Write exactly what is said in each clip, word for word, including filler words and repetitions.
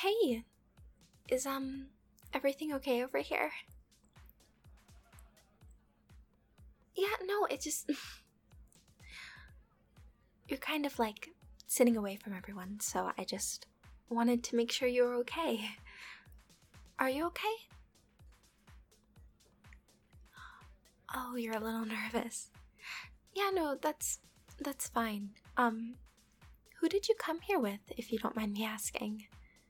Hey, is, um, everything okay over here? Yeah, no, it just. You're kind of like sitting away from everyone, so I just wanted to make sure you were okay. Are you okay? Oh, you're a little nervous. Yeah, no, that's that's fine. Um, who did you come here with, if you don't mind me asking?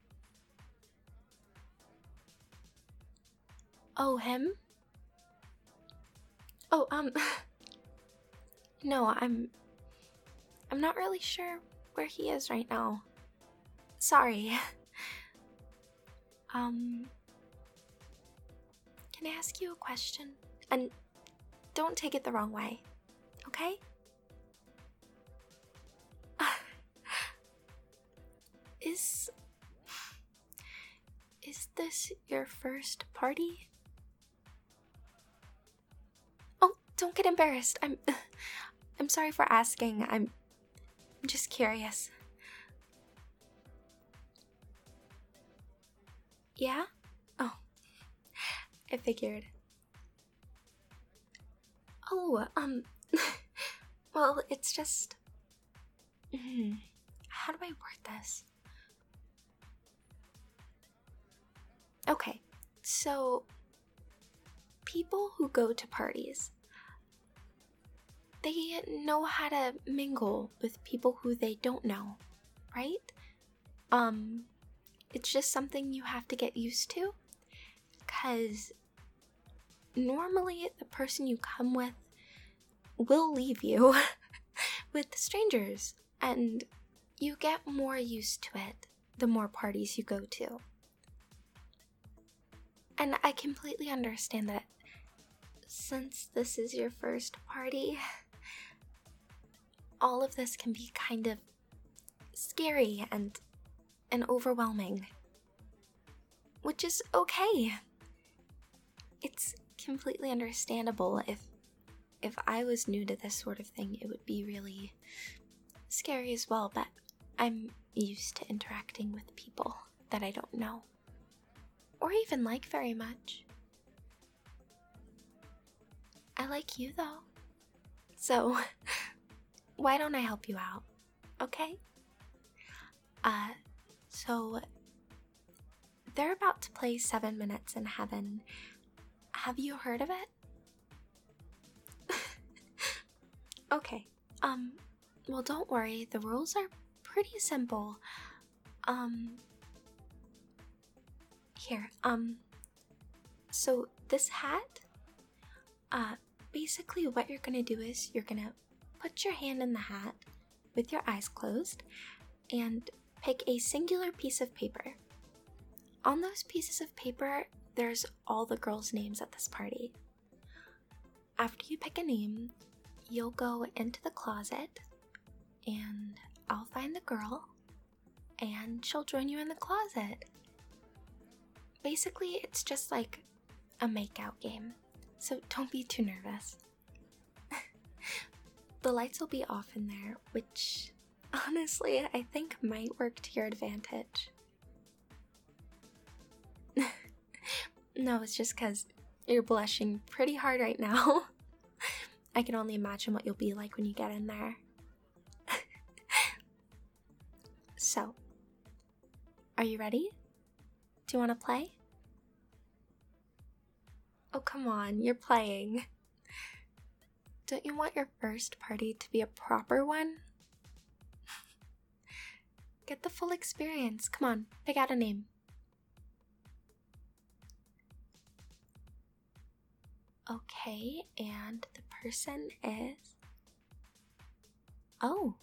Oh, him? Oh, um, no, I'm I'm not really sure where he is right now. Sorry. Um, can I ask you a question? And don't take it the wrong way, okay? Is is this your first party? Oh, don't get embarrassed. I'm I'm sorry for asking. I'm I'm just curious. Yeah? Oh, I figured. Oh, um well, it's just hmm, how do I word this? Okay. So people who go to parties, they know how to mingle with people who they don't know, right? Um, it's just something you have to get used to, because normally the person you come with will leave you with strangers, and you get more used to it the more parties you go to. And I completely understand that since this is your first party, all of this can be kind of scary and and overwhelming. Which is okay. It's completely understandable. If if I was new to this sort of thing, it would be really scary as well, but I'm used to interacting with people that I don't know or even like very much. I like you though. So, why don't I help you out? Okay? Uh, so they're about to play Seven Minutes in Heaven. Have you heard of it? Okay. Um, well, don't worry. The rules are pretty simple. Um, here, um, so this hat, uh, basically what you're gonna do is you're gonna put your hand in the hat with your eyes closed and pick a singular piece of paper. On those pieces of paper, there's all the girls' names at this party. After you pick a name, you'll go into the closet and I'll find the girl and she'll join you in the closet. Basically, it's just like a makeout game, so don't be too nervous. The lights will be off in there, which honestly I think might work to your advantage. No, it's just because you're blushing pretty hard right now. I can only imagine what you'll be like when you get in there. So, are you ready? Do you want to play? Oh, come on, you're playing. Don't you want your first party to be a proper one? Get the full experience. Come on, pick out a name. Okay, and the person is... Oh.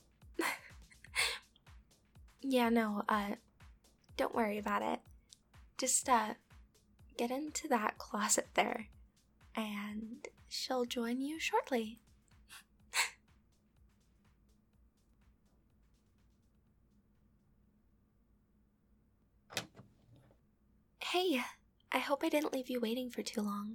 Yeah, no, uh, don't worry about it. Just, uh, get into that closet there, and she'll join you shortly. Hey, I hope I didn't leave you waiting for too long.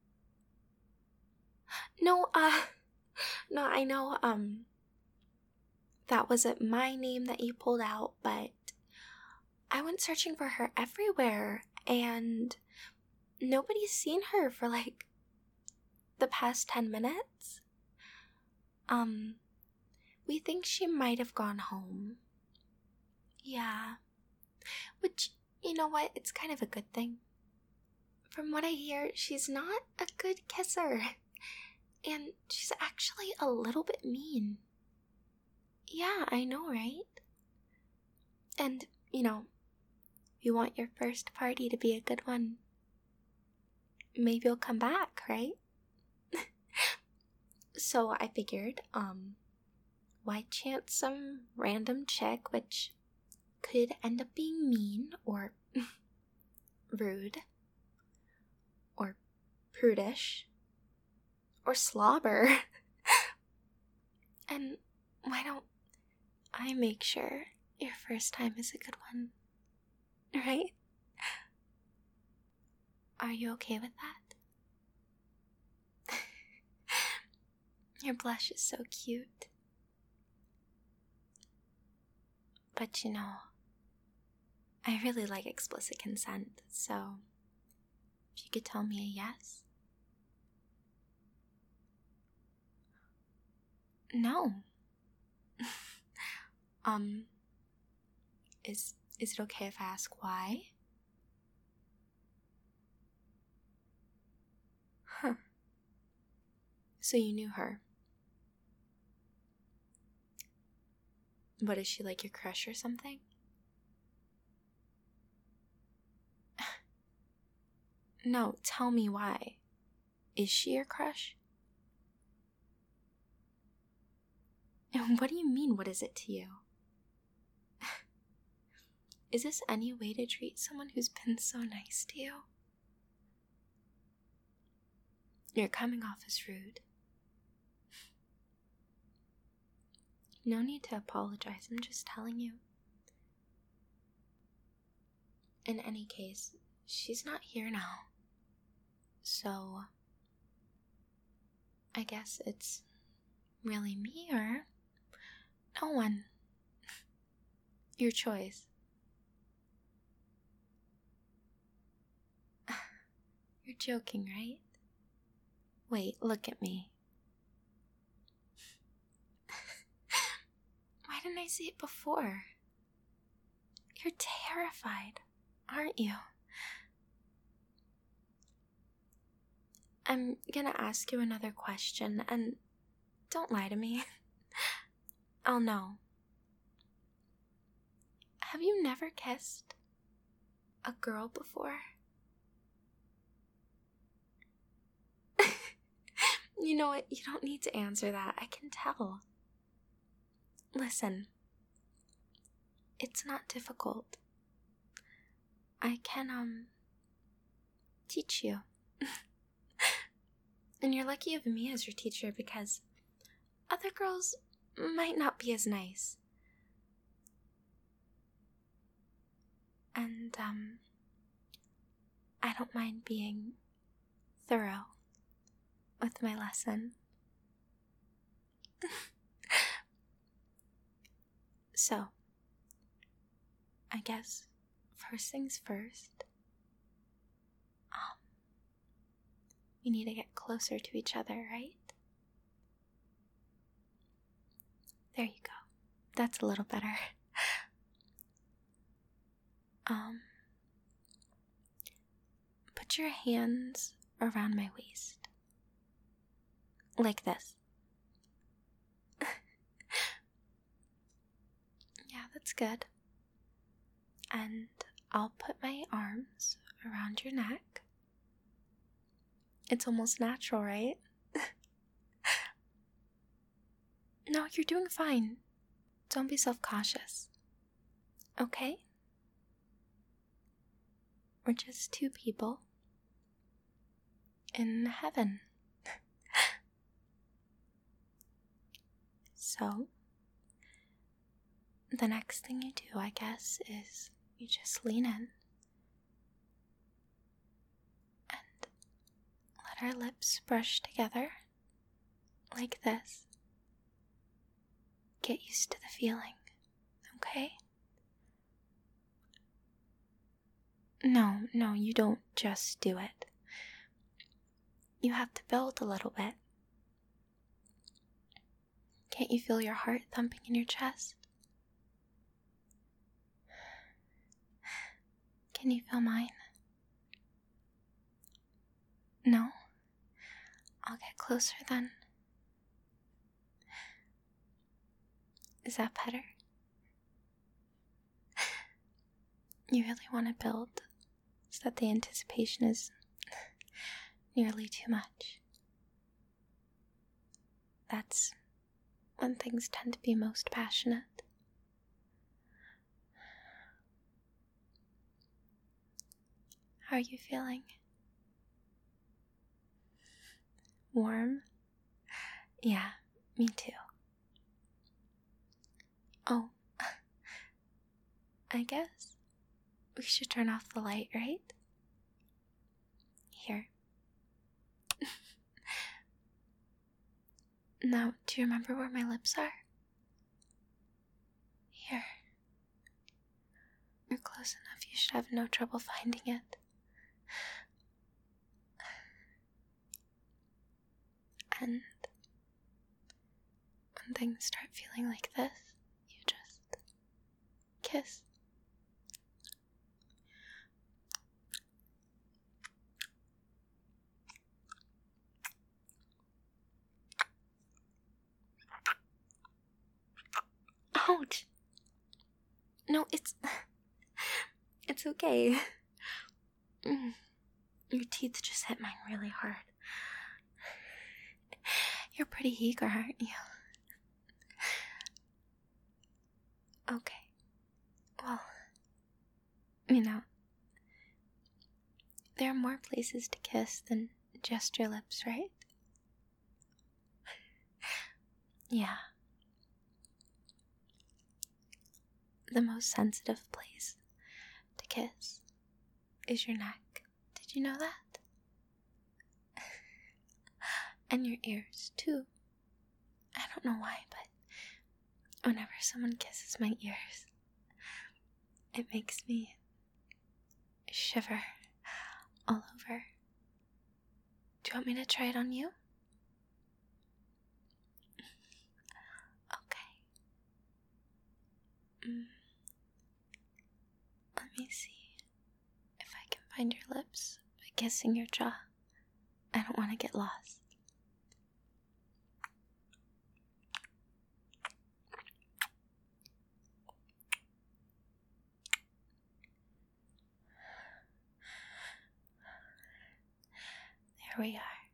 No, uh, no, I know, um, that wasn't my name that you pulled out, but I went searching for her everywhere, and nobody's seen her for like the past ten minutes. Um, we think she might have gone home. Yeah. Which, you know what, it's kind of a good thing. From what I hear, she's not a good kisser. And she's actually a little bit mean. Yeah, I know, right? And, you know, you want your first party to be a good one. Maybe you'll come back, right? So I figured, um, why chance some random chick, which could end up being mean or rude or prudish or slobber. And why don't I make sure your first time is a good one, right? Are you okay with that? Your blush is so cute. But you know, I really like explicit consent, so if you could tell me a yes. No. um, is is it okay if I ask why? Huh. So you knew her. But is she like your crush or something? No, tell me why. Is she your crush? And what do you mean, what is it to you? Is this any way to treat someone who's been so nice to you? You're coming off as rude. No need to apologize, I'm just telling you. In any case, she's not here now. So, I guess it's really me or no one. Your choice. You're joking, right? Wait, look at me. Why didn't I see it before? You're terrified, aren't you? I'm gonna ask you another question, and don't lie to me. I'll know. Have you never kissed a girl before? You know what? You don't need to answer that. I can tell. Listen, it's not difficult. I can, um, teach you. And you're lucky you have me as your teacher because other girls might not be as nice. And, um, I don't mind being thorough with my lesson. So, I guess first things first, um, we need to get closer to each other, right? There you go. That's a little better. Um, put your hands around my waist. Like this. Yeah, that's good. And I'll put my arms around your neck. It's almost natural, right? No, you're doing fine. Don't be self-cautious. Okay? We're just two people in heaven. So, the next thing you do, I guess, is you just lean in and let our lips brush together like this. Get used to the feeling, okay? No, no, you don't just do it. You have to build a little bit. Can't you feel your heart thumping in your chest? Can you feel mine? No? I'll get closer then. Is that better? You really want to build so that the anticipation is nearly too much. That's when things tend to be most passionate. How are you feeling? Warm? Yeah, me too. Oh, I guess we should turn off the light, right? Here. Now, do you remember where my lips are? Here. You're close enough, you should have no trouble finding it. And when things start feeling like this, you just kiss. Ouch! No, it's... it's okay. Your teeth just hit mine really hard. You're pretty eager, aren't you? Okay. Well, you know, there are more places to kiss than just your lips, right? Yeah. The most sensitive place to kiss is your neck. Did you know that? And your ears, too. I don't know why, but whenever someone kisses my ears, it makes me shiver all over. Do you want me to try it on you? Okay. Mm. Let me see if I can find your lips by kissing your jaw. I don't want to get lost. There we are.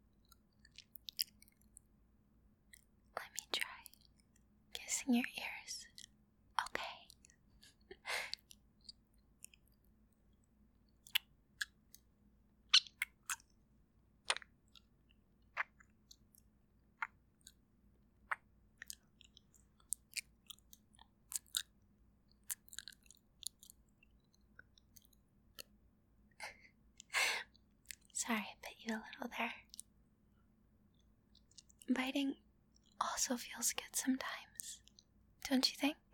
Let me try kissing your ears. Okay. Sorry, I bit you a little there. Biting also feels good sometimes, don't you think?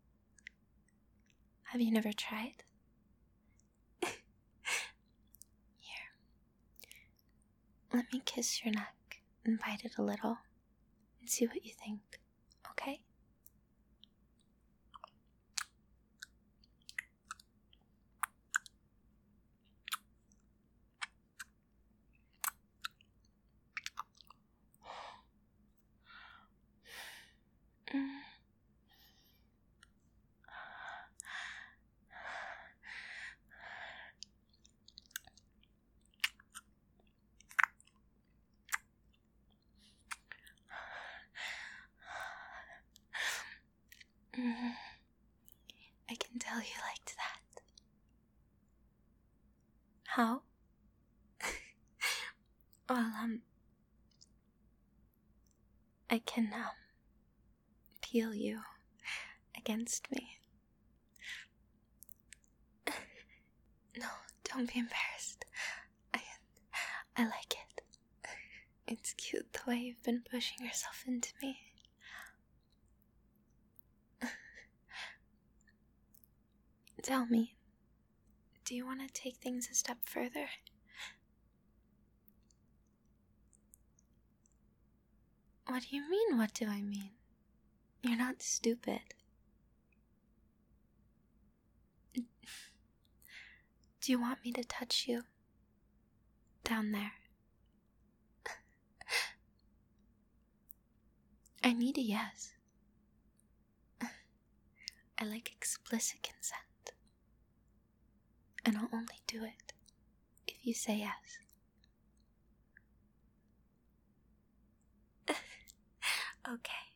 Have you never tried? Here. Let me kiss your neck and bite it a little and see what you think, okay? Mm. Mm. I can tell you liked that. How? Well, um, I can, um, peel you against me. No, don't be embarrassed. I, I like it. It's cute the way you've been pushing yourself into me. Tell me, do you want to take things a step further? What do you mean, what do I mean? You're not stupid. Do you want me to touch you? Down there. I need a yes. I like explicit consent. And I'll only do it if you say yes. Okay.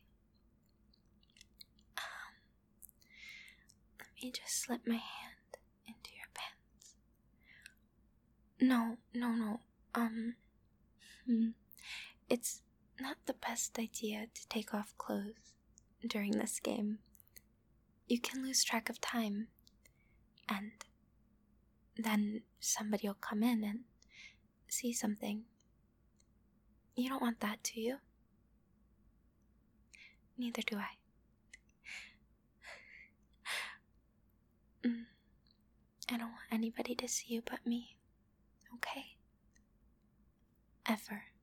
Um, let me just slip my hand into your pants. No, no, no. Um, hmm. It's not the best idea to take off clothes during this game. You can lose track of time, and then somebody will come in and see something. You don't want that, do you? Neither do I. Mm. I don't want anybody to see you but me, okay? Ever.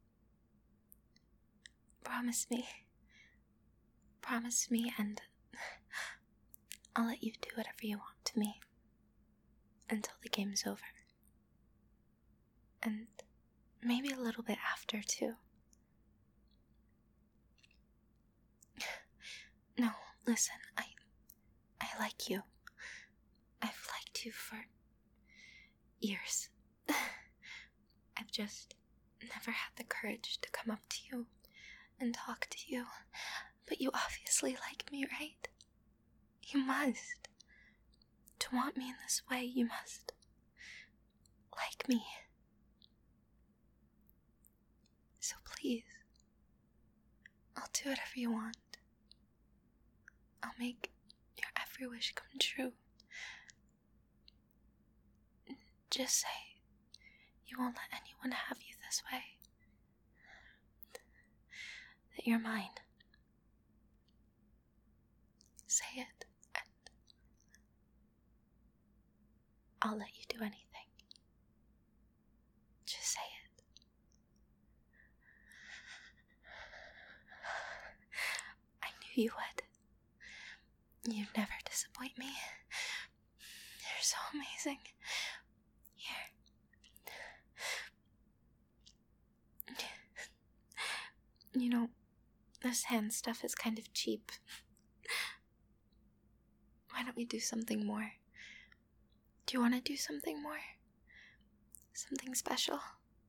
Promise me. Promise me, and I'll let you do whatever you want to me until the game's over. And maybe a little bit after, too. No, listen, I I like you. I've liked you for years. I've just never had the courage to come up to you and talk to you. But you obviously like me, right? You must. To want me in this way, you must like me. So please, I'll do whatever you want. I'll make your every wish come true. Just say you won't let anyone have you this way. That you're mine. Say it, and I'll let you do anything. Just say it. I knew you would. You never disappoint me. You're so amazing. Here. You know, this hand stuff is kind of cheap. Why don't we do something more? Do you want to do something more? Something special?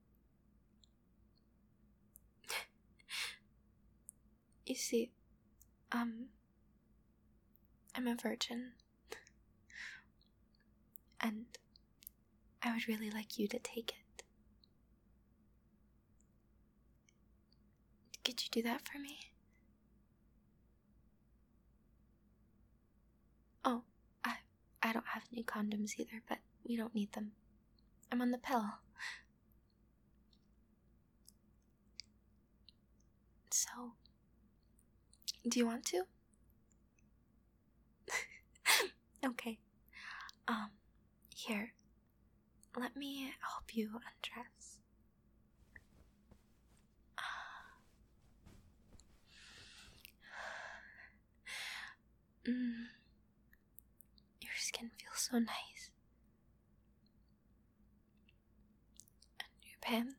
You see, um, I'm a virgin. And I would really like you to take it. Could you do that for me? Oh, I I don't have any condoms either, but we don't need them. I'm on the pill. So, do you want to? Okay. Um, here. Let me help you undress. Mm. Your skin feels so nice. And your pants.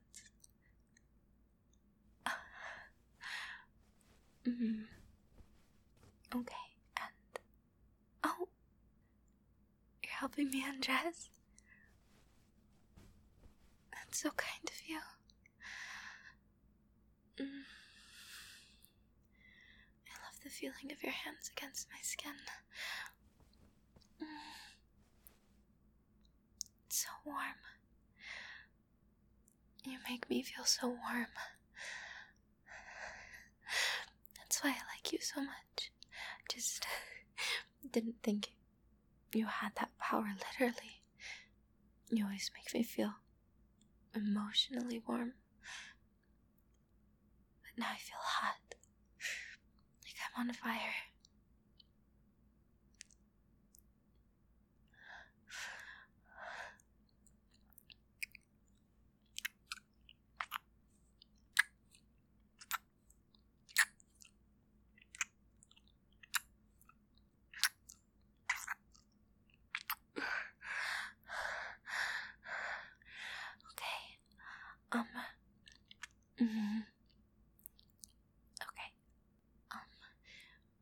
Mm. Okay, and... Oh! You're helping me undress? That's so kind of you. Mm. I love the feeling of your hands against my skin. Mm. It's so warm. You make me feel so warm. That's why I like you so much. Just didn't think you had that power, literally. You always make me feel emotionally warm. But now I feel hot. Like I'm on fire.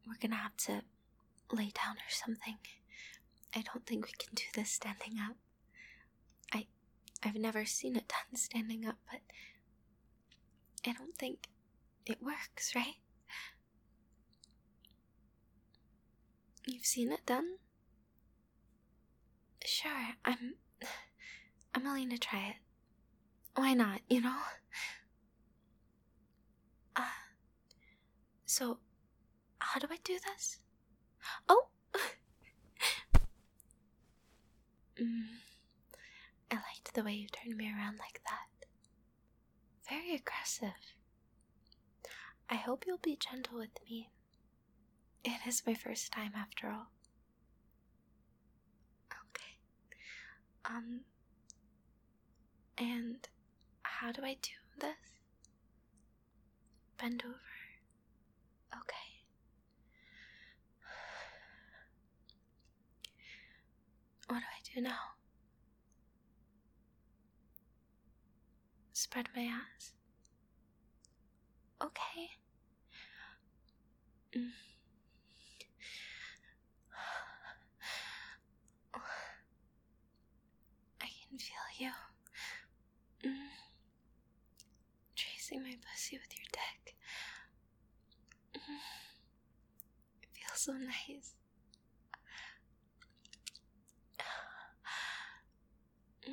we're gonna have to lay down or something. I don't think we can do this standing up. I, I've never seen it done standing up, but I don't think it works, right? You've seen it done? Sure, I'm... I'm willing to try it. Why not, you know? Uh, so, how do I do this? Oh! mm, I liked the way you turned me around like that. Very aggressive. I hope you'll be gentle with me. It is my first time after all. Okay. Um, and how do I do this? Bend over. Okay. What do I do now? Spread my ass. Okay. Mm. I can feel you. Mm. Tracing my pussy with your dick. Mm. It feels so nice. Mm.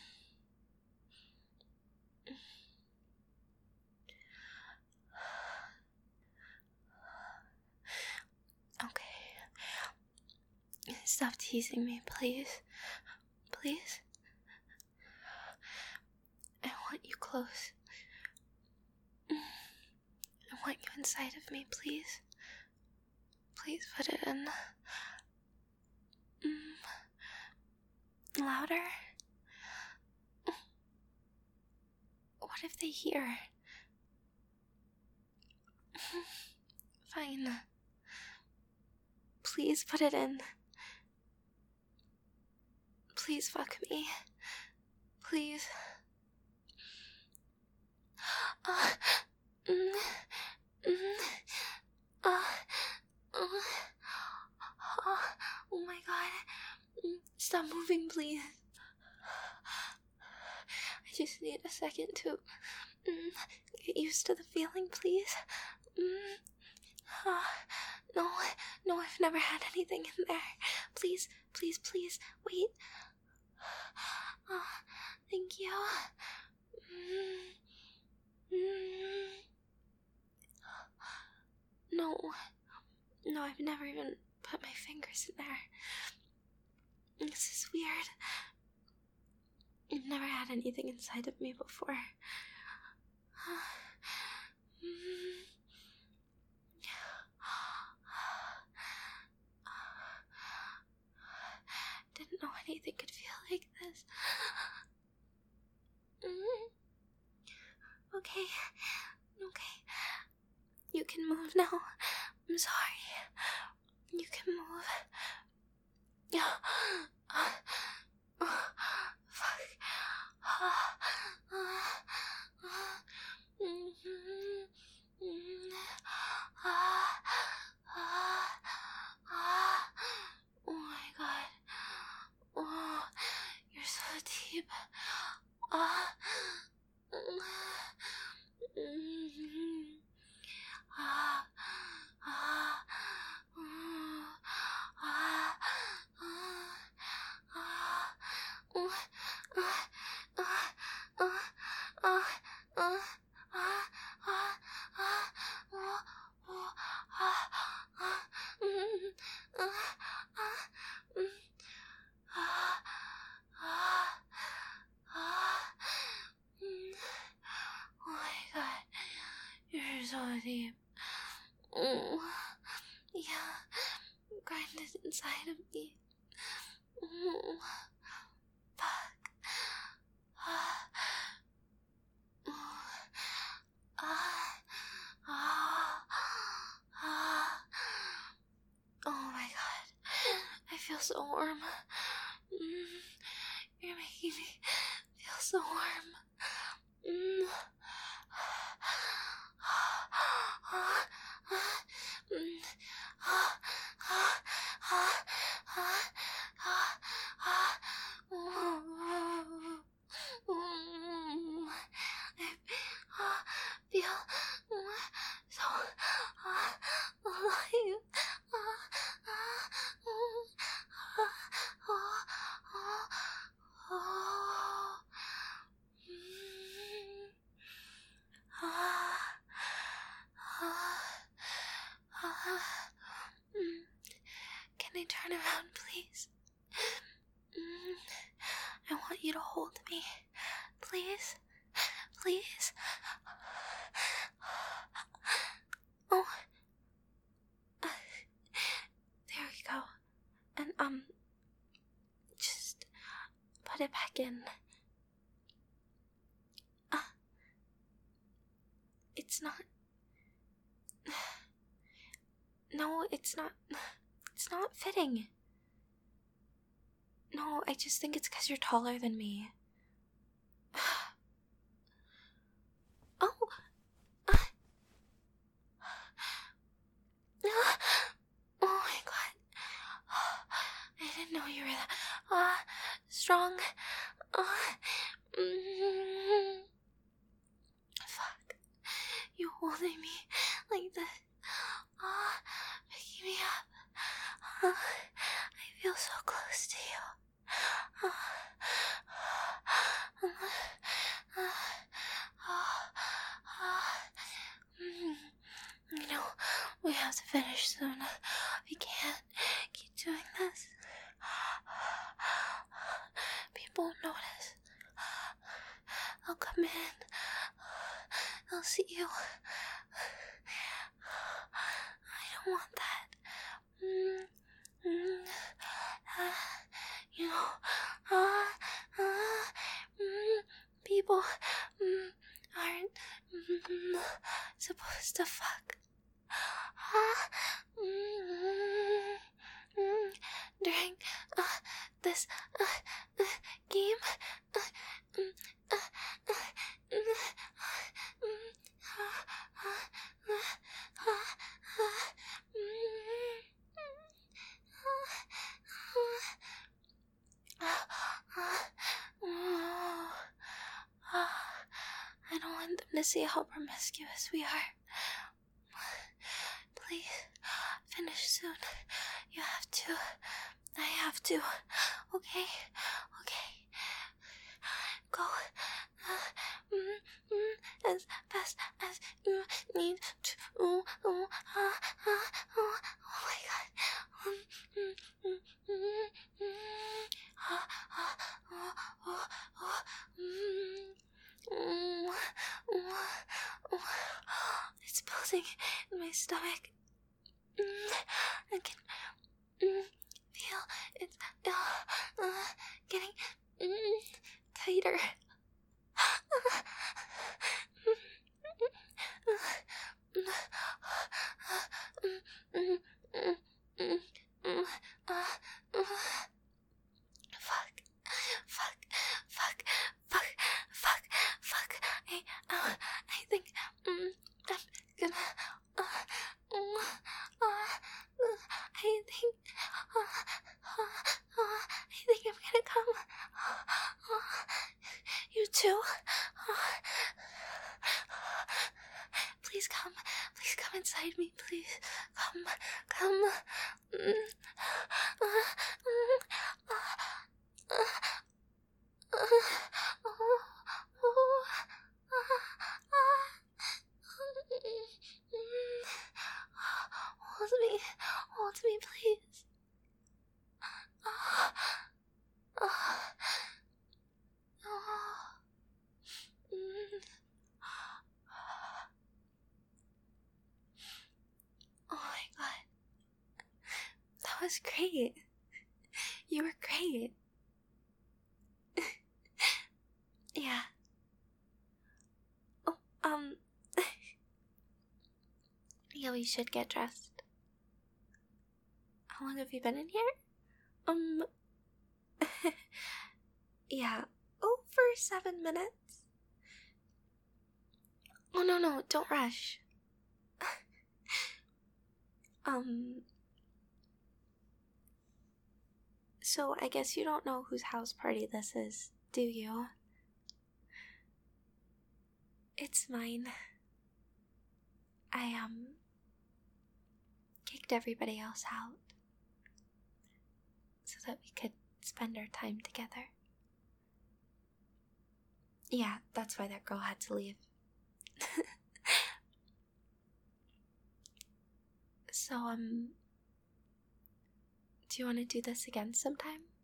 Okay. Stop teasing me, please. Please. I want you close. I want you inside of me, please. Please put it in. Mm. Louder. What if they hear? Fine. Please put it in. Please fuck me. Please. Uh, mm, mm, uh, uh, uh, oh my god. Stop moving, please. I just need a second to mm, get used to the feeling, please. Mm, uh, no, no, I've never had anything in there. Please, please, please, wait. Uh, thank you. Mm, mm. No, no, I've never even put my fingers in there. This is weird. I've never had anything inside of me before. Didn't know anything could feel like this. Okay, okay. You can move now. I'm sorry. You can move. Fuck. Oh my god. Oh, you're so deep. Ah. Ah. Ah. Oh my god, you're so deep. Oh, yeah, grind it inside of me. Oh, fuck. Ah. Oh. Ah. Ah. Ah. Oh my god, I feel so warm. Mm. You're making me feel so warm. Mm. Mm. feel so alive. Can I turn around, please? I want you to hold me. Please? Please? Oh. There we go. And, um, just put it back in. Uh, it's not... No, it's not... It's not fitting. No, I just think it's because you're taller than me. Oh! Uh, oh my god. I didn't know you were that uh, strong. Uh, mm, fuck. You holding me like this. Uh, picking me up. Uh, I feel so close to you. Uh, uh, uh, uh, mm, you know, we have to finish soon. We can't keep doing this. People will notice. They'll come in. They'll see you. I don't want that. Mm, mm, uh, you know, uh, uh, mm, people mm, aren't mm, supposed to fuck. Uh, mm, mm, during uh, this uh, uh, game. Uh, mm, uh, uh, mm, mm, uh, uh, uh, uh, uh, mm, I don't want them to see how promiscuous we are. Please, finish soon. You have to. I have to. Okay? Okay. Go. Uh, mm, mm, as fast as you need to. Oh, oh, uh, uh, oh, oh my god. Um, mm, mm, mm, mm, uh, uh, oh, oh, oh, mm, mm, mm, it's building in my stomach. Mm, I can mm, feel it uh, uh, getting mm, tighter. Fuck, fuck, fuck, fuck, fuck, fuck. I, uh, I think um, I'm gonna. Uh, um, uh, I think. Uh, uh, uh, I think I'm gonna come. Uh, you too. Uh, please come. Please come inside me. Please come. Come. Mm. Uh, mm. Uh, uh, uh, oh, hold me, hold me, please. Oh my god, that was great. You were great. Yeah. Oh, um. Yeah, we should get dressed. How long have you been in here? Um. Yeah, over seven minutes. Oh, no, no, don't rush. um, So I guess you don't know whose house party this is, do you? It's mine. I, um, kicked everybody else out so that we could spend our time together. Yeah, that's why that girl had to leave. So, um, do you want to do this again sometime?